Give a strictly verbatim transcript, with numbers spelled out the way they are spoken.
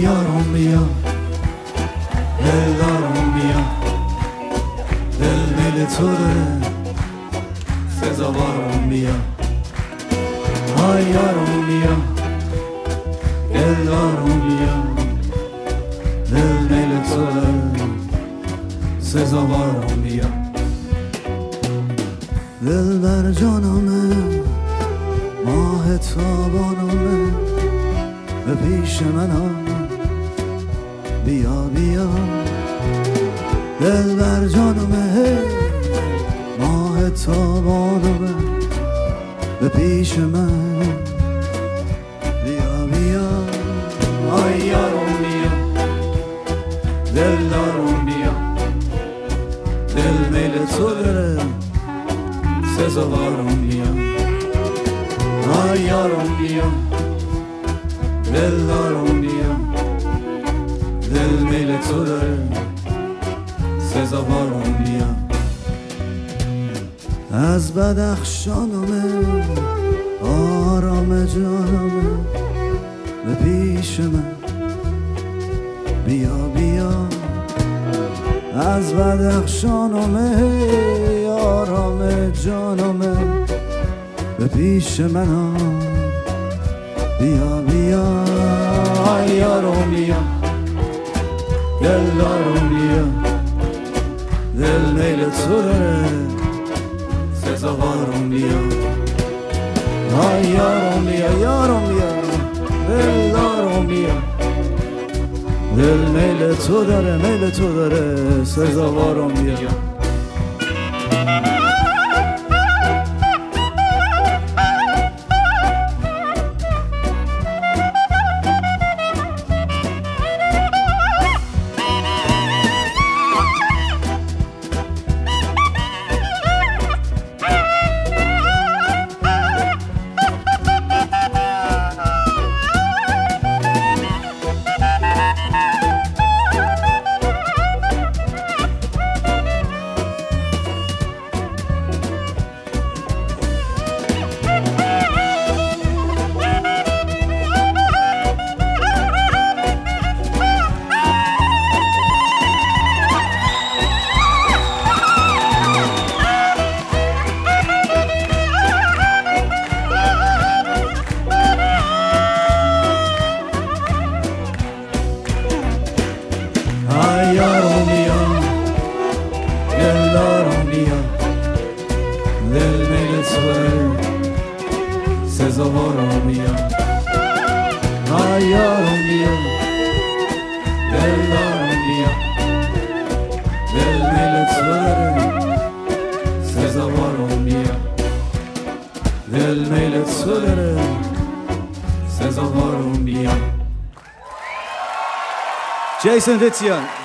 یارم بیا دلدارم بیا دل میل تو داره سزاوارم بیا آی یارم بیا دلدارم بیا دل میل تو داره سزاوارم بیا دل بر جانمه ماه تابانمه به پیش من آمد بیا بیا دل بر جانمه ماه تابانمه به پیش من بیا بیا آی یارم بیا دل دارم بیا دل میل تو داره سزاوارم بیا آی یارم بیا دل دارم بیا دل میل تو داره سزاوارم بیا از بدخشانمه آرام جانمه به پیش من بیا بیا از بدخشانمه آرام جانمه به پیش من بیا بیا آی یارم بیا دل دارم بیا دل میل تو داره سزاوارم بیا آی یارم بیا یارم بیا دل دارم بیا دل میل تو داره میل تو داره سزاوارم بیا یارم بیا دل دارم بیا دل میل تو سزاوارم بیا آی یارم بیا دل دارم بیا دل میل تو سزاوارم بیا دل میل تو سزاوارم بیا جیسون ویتیان